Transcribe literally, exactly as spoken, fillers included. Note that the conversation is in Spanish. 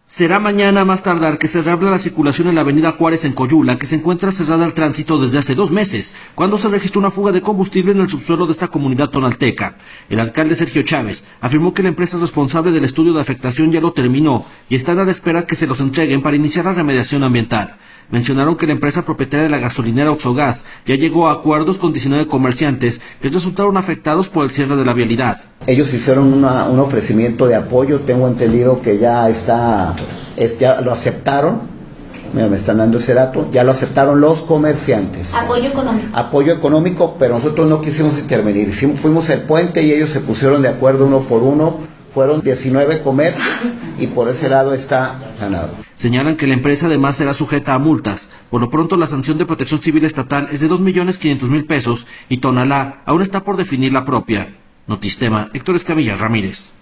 Será mañana más tardar que se reabra la circulación en la avenida Juárez en Coyula, que se encuentra cerrada al tránsito desde hace dos meses, cuando se registró una fuga de combustible en el subsuelo de esta comunidad tonalteca. El alcalde Sergio Chávez afirmó que la empresa responsable del estudio de afectación ya lo terminó y están a la espera que se los entreguen para iniciar la remediación ambiental. Mencionaron que la empresa propietaria de la gasolinera Oxogas ya llegó a acuerdos con diecinueve comerciantes que resultaron afectados por el cierre de la vialidad. Ellos hicieron una, un ofrecimiento de apoyo, tengo entendido que ya está, es, ya lo aceptaron, mira, me están dando ese dato, ya lo aceptaron los comerciantes. Apoyo económico. Apoyo económico, pero nosotros no quisimos intervenir, fuimos el puente y ellos se pusieron de acuerdo uno por uno, fueron diecinueve comercios y por ese lado está ganado. Señalan que la empresa además será sujeta a multas. Por lo pronto la sanción de protección civil estatal es de dos millones quinientos mil pesos y Tonalá aún está por definir la propia. Notistema, Héctor Escamilla Ramírez.